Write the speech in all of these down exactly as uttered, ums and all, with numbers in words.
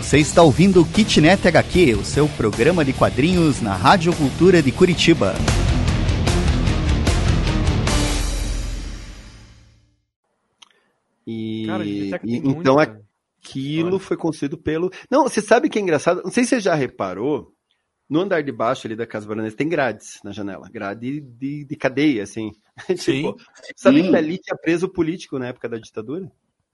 Você está ouvindo o Kitnet H Q, o seu programa de quadrinhos na Rádio Cultura de Curitiba. E, cara, e então muito, aquilo foi construído pelo... Não, você sabe que é engraçado? Não sei se você já reparou, no andar de baixo ali da Casa Baronesa tem grades na janela, grade de, de cadeia, assim. Sim. Tipo, sabe Sim. que ali tinha preso político na época da ditadura?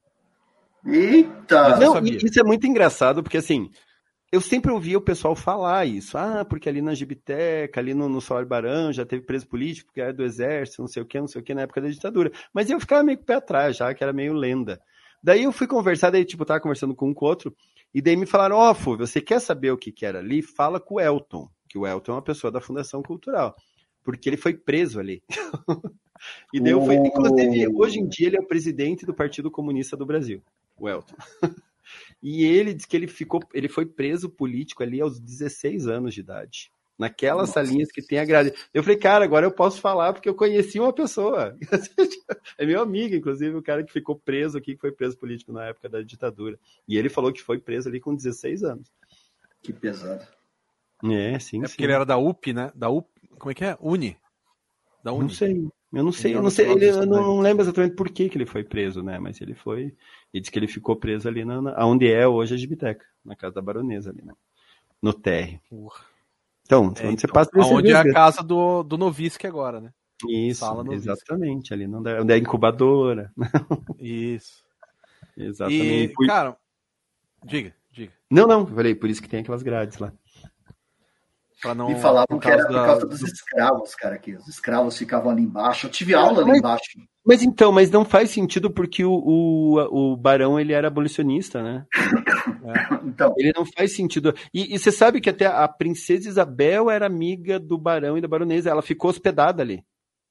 Eita! Não, e isso é muito engraçado, porque assim, eu sempre ouvia o pessoal falar isso. Ah, porque ali na Gibiteca, ali no, no Solar Barão, já teve preso político, porque era do exército, não sei o que, não sei o que, na época da ditadura. Mas eu ficava meio com o pé atrás já, que era meio lenda. Daí eu fui conversar, daí tipo, tava conversando com um com o outro, e daí me falaram, ó, oh, Fúvio, você quer saber o que que era ali? Fala com o Elton, que o Elton é uma pessoa da Fundação Cultural, porque ele foi preso ali. E daí eu fui, inclusive, hoje em dia ele é o presidente do Partido Comunista do Brasil, o Elton. E ele diz que ele ficou, ele foi preso político ali aos dezesseis anos de idade. Naquelas Nossa. salinhas que tem a grade. Eu falei, cara, agora eu posso falar porque eu conheci uma pessoa. É meu amigo, inclusive, o cara que ficou preso aqui, que foi preso político na época da ditadura. E ele falou que foi preso ali com dezesseis anos. Que pesado. É, sim, É sim. porque ele era da U P, né? Da U P, como é que é? Uni. Da Uni. Não sei. Eu não sei, eu não sei, ele, eu não lembro exatamente por que, que ele foi preso, né? Mas ele foi, e disse que ele ficou preso ali na, na, onde é hoje a Gibiteca, na casa da Baronesa ali, né? No térreo. Uh. Então, é, onde você então, passa... Onde é a casa do, do Noviço agora, né? Isso, exatamente, ali não é, onde é a incubadora. Isso. Exatamente. E, por... cara, diga, diga. Não, não, eu falei, por isso que tem aquelas grades lá. Não, Me falavam que era por causa da... dos escravos, cara, que os escravos ficavam ali embaixo. Eu tive aula mas, ali embaixo. Mas então, mas não faz sentido porque o, o, o Barão, ele era abolicionista, né? É. Então. Ele não faz sentido. E, e você sabe que até a princesa Isabel era amiga do Barão e da Baronesa, ela ficou hospedada ali.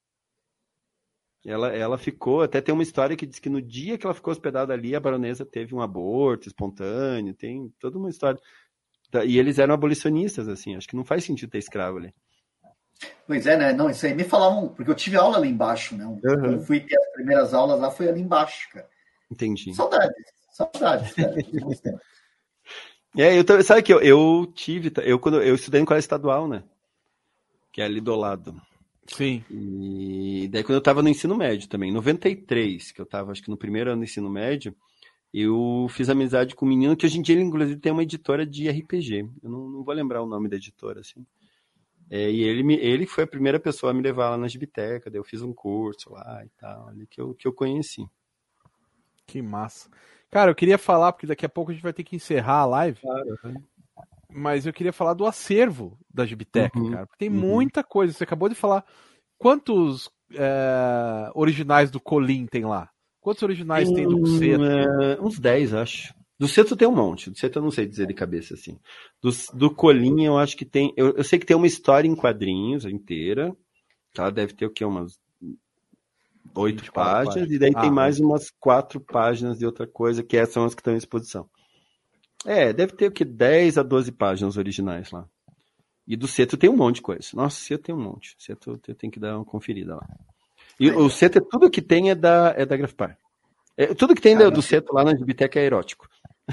Ela, ela ficou, até tem uma história que diz que no dia que ela ficou hospedada ali, a Baronesa teve um aborto espontâneo, tem toda uma história. E eles eram abolicionistas, assim, acho que não faz sentido ter escravo ali. Pois é, né? Não, isso aí me falavam, porque eu tive aula ali embaixo, né? Uhum. Quando eu fui ter as primeiras aulas lá, foi ali embaixo, cara. Entendi. Saudades, saudades, cara. É, eu, sabe que eu, eu tive, eu, quando, eu estudei em colégio estadual, né? Que é ali do lado. Sim. E daí quando eu tava no ensino médio também, em noventa e três, que eu tava, acho que no primeiro ano do ensino médio, eu fiz amizade com um menino que hoje em dia ele, inclusive, tem uma editora de R P G. Eu não, não vou lembrar o nome da editora, assim. É, e ele, me, ele foi a primeira pessoa a me levar lá na Gibiteca, daí eu fiz um curso lá e tal, ali que eu, que eu conheci. Que massa. Cara, eu queria falar, porque daqui a pouco a gente vai ter que encerrar a live, claro, uhum. Mas eu queria falar do acervo da Gibiteca, uhum, cara, porque tem uhum. muita coisa. Você acabou de falar, quantos é, originais do Colim tem lá? Quantos originais tem, tem do Ceto? É, uns dez, acho. Do Ceto tem um monte. Do Ceto eu não sei dizer de cabeça, assim. Do, do Colim eu acho que tem... Eu, eu sei que tem uma história em quadrinhos inteira. Ela deve ter o quê? Umas oito páginas. páginas. E daí ah, tem mais é. umas quatro páginas de outra coisa, que são as que estão em exposição. É, deve ter o quê? dez a doze páginas originais lá. E do Ceto tem um monte de coisa. Nossa, o Ceto tem um monte. O Ceto eu tenho que dar uma conferida lá. E é. o Ceto, tudo que tem é da, é da Grafpar. É, tudo que tem ah, do Ceto lá na Gibiteca é erótico.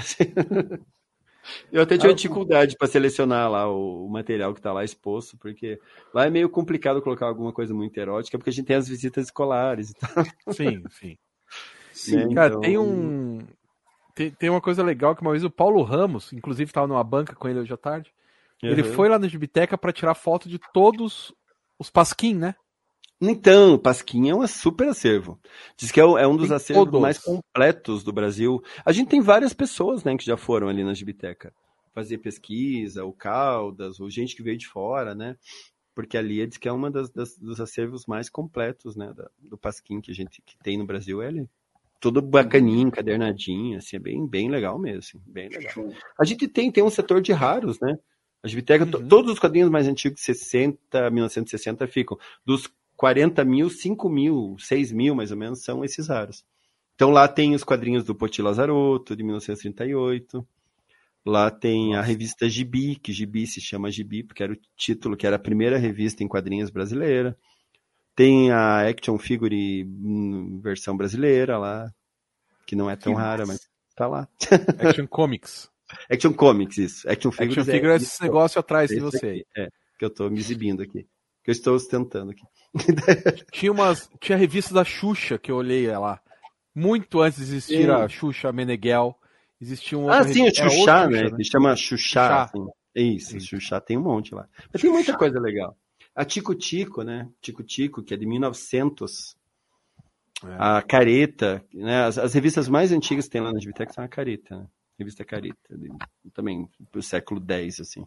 Eu até tive ah, dificuldade para selecionar lá o, o material que está lá exposto, porque lá é meio complicado colocar alguma coisa muito erótica, porque a gente tem as visitas escolares e tal. Sim, sim. sim né? Cara, então... tem um... Tem, tem uma coisa legal que uma vez o Paulo Ramos, inclusive estava numa banca com ele hoje à tarde, uhum. ele foi lá na Gibiteca para tirar foto de todos os Pasquim, né? Então, o Pasquim é um super acervo. Diz que é um dos tem acervos todos. mais completos do Brasil. A gente tem várias pessoas, né, que já foram ali na Gibiteca fazer pesquisa, o Caldas, ou gente que veio de fora, né? Porque ali diz que é uma das, das dos acervos mais completos, né, da, do Pasquim que a gente que tem no Brasil. É ali. Tudo bacaninho, encadernadinho, assim, é bem, bem legal mesmo, assim, bem legal. A gente tem, tem um setor de raros, né? A Gibiteca, uhum. todos os quadrinhos mais antigos, sessenta, mil novecentos e sessenta, ficam. Dos quarenta mil, cinco mil, seis mil, mais ou menos, são esses raros. Então lá tem os quadrinhos do Poti Lazarotto, de mil novecentos e trinta e oito. Lá tem Nossa. a revista Gibi, que Gibi se chama Gibi, porque era o título, que era a primeira revista em quadrinhos brasileira. Tem a Action Figure versão brasileira lá, que não é tão que rara, massa. mas tá lá. Action Comics. Action Comics, isso. Action Figures, Action Figures é esse negócio atrás de você aí. É, que eu tô me exibindo aqui. Que eu estou ostentando aqui. Tinha umas. Tinha revistas da Xuxa que eu olhei lá. Muito antes de existir sim. a Xuxa Meneghel. Existia um Ah, sim, o Xuxa, né? Xuxa, né? Que chama Xuxa. Assim. Isso, Isso, Xuxa tem um monte lá. Mas tem muita coisa legal. A Tico Tico, né? Tico Tico, que é de mil e novecentos. É. A Careta, né? As, as revistas mais antigas que tem lá na Gibitec são a Careta, né? Revista Careta, de, também do século dez, assim.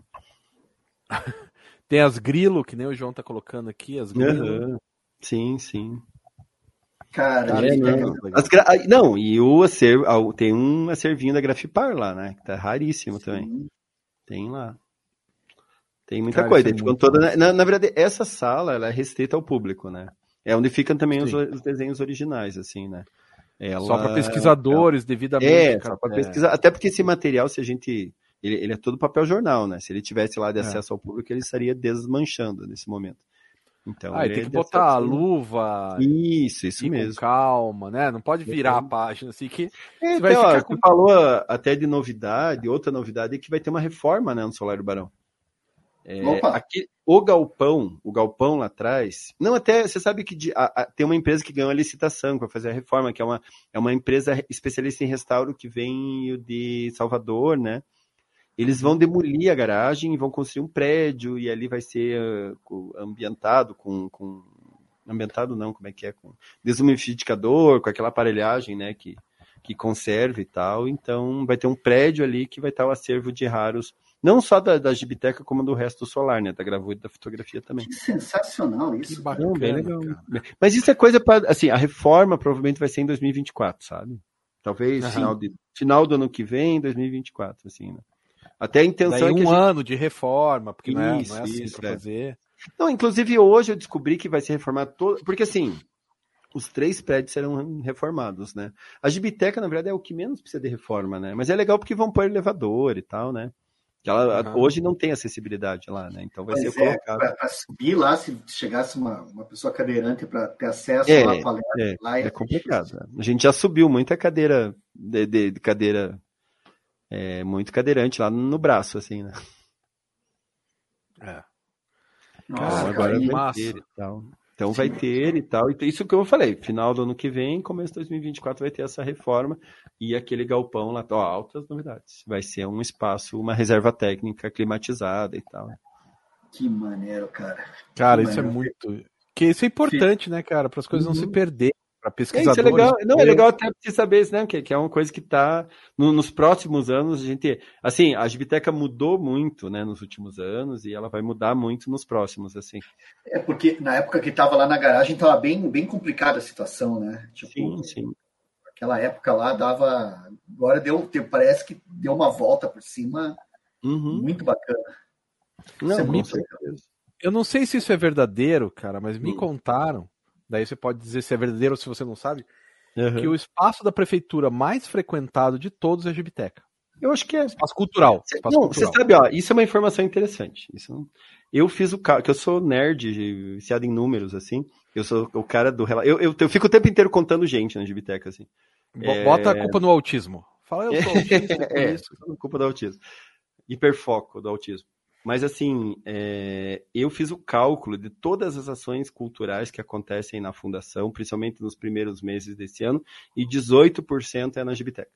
Tem as Grilo, que nem o João tá colocando aqui, as Grilo. Uhum. Sim, sim. Cara, é, não. As gra... não, e o acervo, tem um acervinho da Grafipar lá, né? Que tá raríssimo sim. também. Tem lá. Tem muita Cara, coisa. É tipo, toda, na, na verdade, essa sala ela é restrita ao público, né? É onde ficam também os, os desenhos originais, assim, né? Ela... Só para pesquisadores, ela... devidamente. É, só para pesquisar. Até porque esse material, se a gente... Ele, ele é todo papel jornal, né? Se ele tivesse lá de acesso é. ao público, ele estaria desmanchando nesse momento. Então, ah, tem que botar a luva. Isso, isso mesmo. Com calma, né? Não pode virar a página assim que é, você vai então, ficar ó, com... Você falou até de novidade, outra novidade é que vai ter uma reforma, né, no Solar do Barão. É, aqui, o galpão, o galpão lá atrás, não até, você sabe que de, a, a, tem uma empresa que ganhou a licitação para fazer a reforma, que é uma, é uma empresa especialista em restauro que vem de Salvador, né? Eles vão demolir a garagem e vão construir um prédio e ali vai ser uh, ambientado com, com... Ambientado não, como é que é? Com desumidificador, com aquela aparelhagem, né, que, que conserva e tal. Então vai ter um prédio ali que vai estar o acervo de raros, não só da, da Gibiteca, como do resto do Solar, né, da gravura e da fotografia também. Que sensacional isso. Que bacana, bem legal. Mas isso é coisa para... Assim, a reforma provavelmente vai ser em dois mil e vinte e quatro, sabe? Talvez uhum. final, de, final do ano que vem, dois mil e vinte e quatro, assim, né? Até a intenção Daí é que um a gente... ano de reforma, porque isso, não, é, não é assim para é. fazer. Não, inclusive hoje eu descobri que vai ser reformado todo, porque assim, os três prédios serão reformados, né? A Gibiteca, na verdade, é o que menos precisa de reforma, né? Mas é legal porque vão pôr elevador e tal, né? Que ela uhum. hoje não tem acessibilidade lá, né? Então vai Mas ser é, colocado. Para subir lá, se chegasse uma, uma pessoa cadeirante para ter acesso é, lá, palestra, é, lá é, é complicado. Né? A gente já subiu muita cadeira de, de, de cadeira é, muito cadeirante lá no braço, assim, né? É. Nossa, então, agora vai massa. ter e tal. Então Sim. vai ter e tal. E isso que eu falei, final do ano que vem, começo de dois mil e vinte e quatro vai ter essa reforma e aquele galpão lá, ó, altas novidades. Vai ser um espaço, uma reserva técnica climatizada e tal. Que maneiro, cara. Cara, que isso maneiro. é muito... Que isso é importante, Sim. né, cara? Para as coisas uhum. não se perderem. Para pesquisadores. É, isso é legal. Não, é legal até você saber isso, né? Que, que é uma coisa que está no, nos próximos anos. A gente, assim, a Gibiteca mudou muito, né, nos últimos anos e ela vai mudar muito nos próximos, assim. É porque na época que estava lá na garagem estava bem, bem complicada a situação, né? Tipo, sim, sim. Aquela época lá dava, agora deu, parece que deu uma volta por cima, uhum. muito bacana. Não, é muito eu não sei se isso é verdadeiro, cara, mas me hum. contaram. Daí você pode dizer se é verdadeiro ou se você não sabe, uhum. que o espaço da prefeitura mais frequentado de todos é a Gibiteca. Eu acho que é. Espaço cultural. Cê, espaço não, cultural. Você sabe, ó, isso é uma informação interessante. Isso, eu fiz o cara, que eu sou nerd, viciado em números, assim. Eu sou o cara do relato. Eu, eu, eu fico o tempo inteiro contando gente na Gibiteca, assim. Bota é... a culpa no autismo. Fala, eu sou autista, é, é isso. Culpa do autismo. Hiperfoco do autismo. Mas, assim, é, eu fiz o cálculo de todas as ações culturais que acontecem na Fundação, principalmente nos primeiros meses desse ano, e dezoito por cento é na Gibiteca.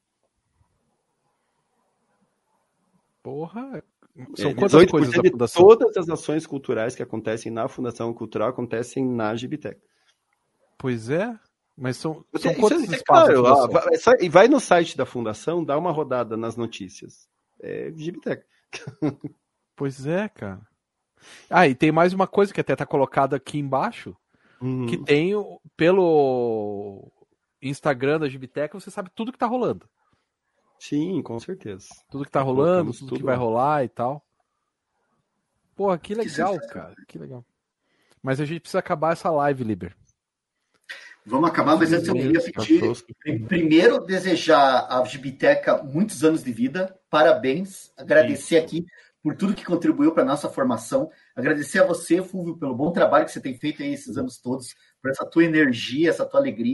Porra! São é, quantas coisas da Fundação? Todas as ações culturais que acontecem na Fundação Cultural acontecem na Gibiteca. Pois é, mas são, são isso, quantos isso é espaços? Claro, ó, vai, só, e vai no site da Fundação, dá uma rodada nas notícias. É Gibiteca. Pois é, cara. Ah, e tem mais uma coisa que até tá colocada aqui embaixo, uhum. que tem pelo Instagram da Gibiteca, você sabe tudo que tá rolando. Sim, com certeza. Tudo que tá rolando, tudo, tudo que vai rolar e tal. Porra, que legal, que cara. Que legal. Mas a gente precisa acabar essa live, Liber. Vamos acabar, mas antes eu queria pedir, primeiro, desejar à Gibiteca muitos anos de vida, parabéns, agradecer Isso. aqui por tudo que contribuiu para a nossa formação, agradecer a você, Fulvio, pelo bom trabalho que você tem feito aí esses anos todos, por essa tua energia, essa tua alegria,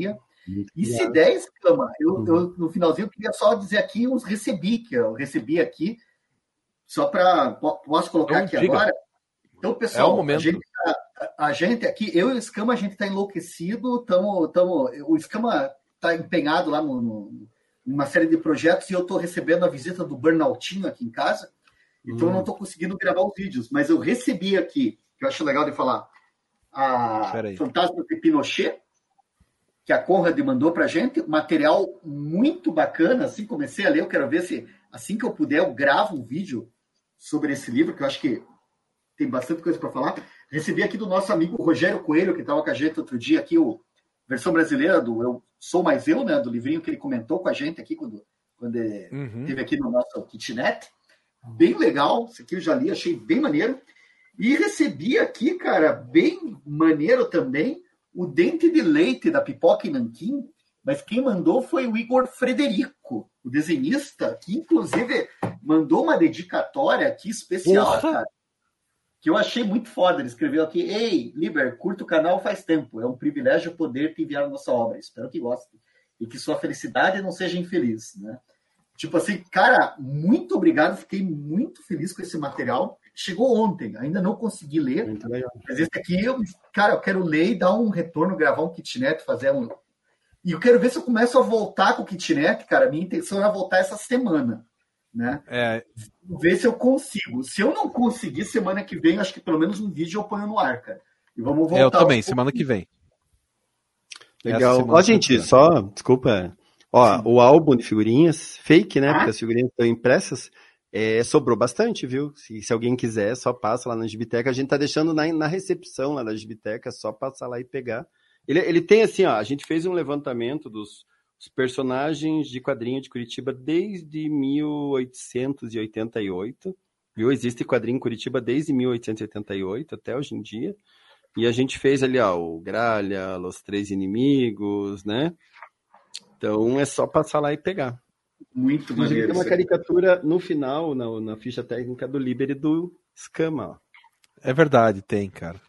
E se der, Escama, eu, eu, no finalzinho eu queria só dizer aqui os recebi, que eu recebi aqui, só para... Posso colocar então, aqui diga. agora? Então, pessoal, é a, gente, a, a gente aqui, eu e o Escama, a gente está enlouquecido, tamo, tamo, o Escama está empenhado lá no, no, numa série de projetos e eu estou recebendo a visita do Burnoutinho aqui em casa, então hum. eu não estou conseguindo gravar os vídeos, mas eu recebi aqui, que eu acho legal de falar, a Fantasma de Pinochet, que a Conrad mandou para a gente, material muito bacana, assim, comecei a ler, eu quero ver se, assim que eu puder, eu gravo um vídeo sobre esse livro, que eu acho que tem bastante coisa para falar. Recebi aqui do nosso amigo Rogério Coelho, que estava com a gente outro dia aqui, a versão brasileira do Eu Sou Mais Eu, né, do livrinho que ele comentou com a gente aqui, quando, quando ele uhum. esteve aqui no nosso kitnet. Bem legal, isso aqui eu já li, achei bem maneiro. E recebi aqui, cara, bem maneiro também, o Dente de Leite da Pipoca e Nanquim, mas quem mandou foi o Igor Frederico, o desenhista, que inclusive mandou uma dedicatória aqui especial, Porra. cara, que eu achei muito foda. Ele escreveu aqui: Ei, Liber, curto o canal faz tempo, é um privilégio poder te enviar a nossa obra, espero que goste, e que sua felicidade não seja infeliz, né? Tipo assim, cara, muito obrigado, fiquei muito feliz com esse material. Chegou ontem, ainda não consegui ler, mas esse aqui, eu, cara, eu quero ler e dar um retorno, gravar um kitnet, fazer um... E eu quero ver se eu começo a voltar com o kitnet, cara, minha intenção era voltar essa semana, né? É... Ver se eu consigo. Se eu não conseguir, semana que vem, acho que pelo menos um vídeo eu ponho no ar, cara. E vamos voltar. É, eu também, semana que vem. Legal. Ó, gente, só, desculpa... Ó, Sim. o álbum de figurinhas, fake, né? Ah? Porque as figurinhas estão impressas, é, sobrou bastante, viu? Se, se alguém quiser, só passa lá na Gibiteca. A gente tá deixando na, na recepção lá da Gibiteca, só passar lá e pegar. Ele, ele tem assim, ó, a gente fez um levantamento dos, dos personagens de quadrinho de Curitiba desde mil oitocentos e oitenta e oito, viu? Existe quadrinho em Curitiba desde mil oitocentos e oitenta e oito até hoje em dia. E a gente fez ali, ó, o Gralha, Os Três Inimigos, né? Então é só passar lá e pegar. Muito maneiro. Tem uma caricatura no final, na, na ficha técnica do Liber e do Escama. Ó. É verdade, tem, cara.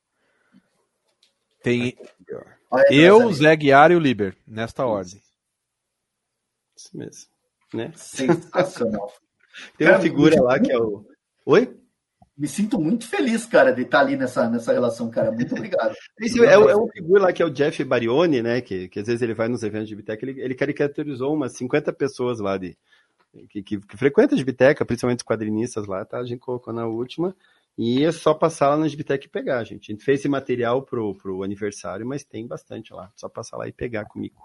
Tem eu, Zé Guiar e o Liber, nesta Isso. ordem. Isso mesmo. Né? Sensacional. Tem uma figura lá que é o... Oi? Me sinto muito feliz, cara, de estar ali nessa, nessa relação, cara. Muito obrigado. Esse é, é um figura lá que é o Jeff Barione, né? Que, que às vezes ele vai nos eventos de Gibiteca, ele, ele caricaturizou umas cinquenta pessoas lá de, que, que, que frequentam a Gibiteca, principalmente os quadrinistas lá, tá? A gente colocou na última. E é só passar lá na Gibiteca e pegar, gente. A gente fez esse material pro, pro aniversário, mas tem bastante lá. Só passar lá e pegar comigo.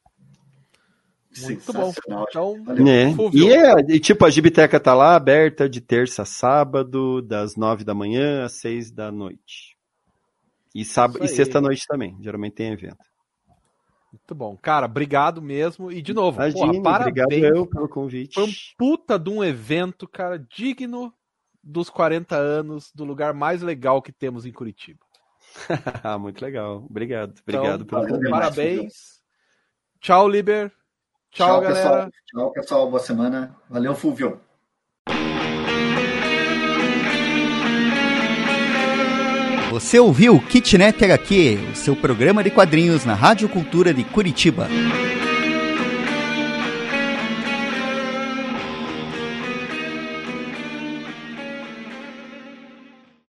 Muito bom. Então, é. E, é, e tipo, a Gibiteca tá lá aberta de terça a sábado, das nove da manhã às seis da noite. E, sábado, e sexta-noite também. Geralmente tem evento. Muito bom. Cara, obrigado mesmo. E, de novo, Imagine, porra, parabéns. Obrigado eu pelo convite. Foi um puta de um evento, cara, digno dos quarenta anos do lugar mais legal que temos em Curitiba. Muito legal. Obrigado. Obrigado então, pelo convite. Parabéns. Tchau, Liber. Tchau, Tchau galera. Pessoal. Tchau, pessoal. Boa semana. Valeu, Fulvio. Você ouviu Kitnet H Q, o seu programa de quadrinhos na Rádio Cultura de Curitiba.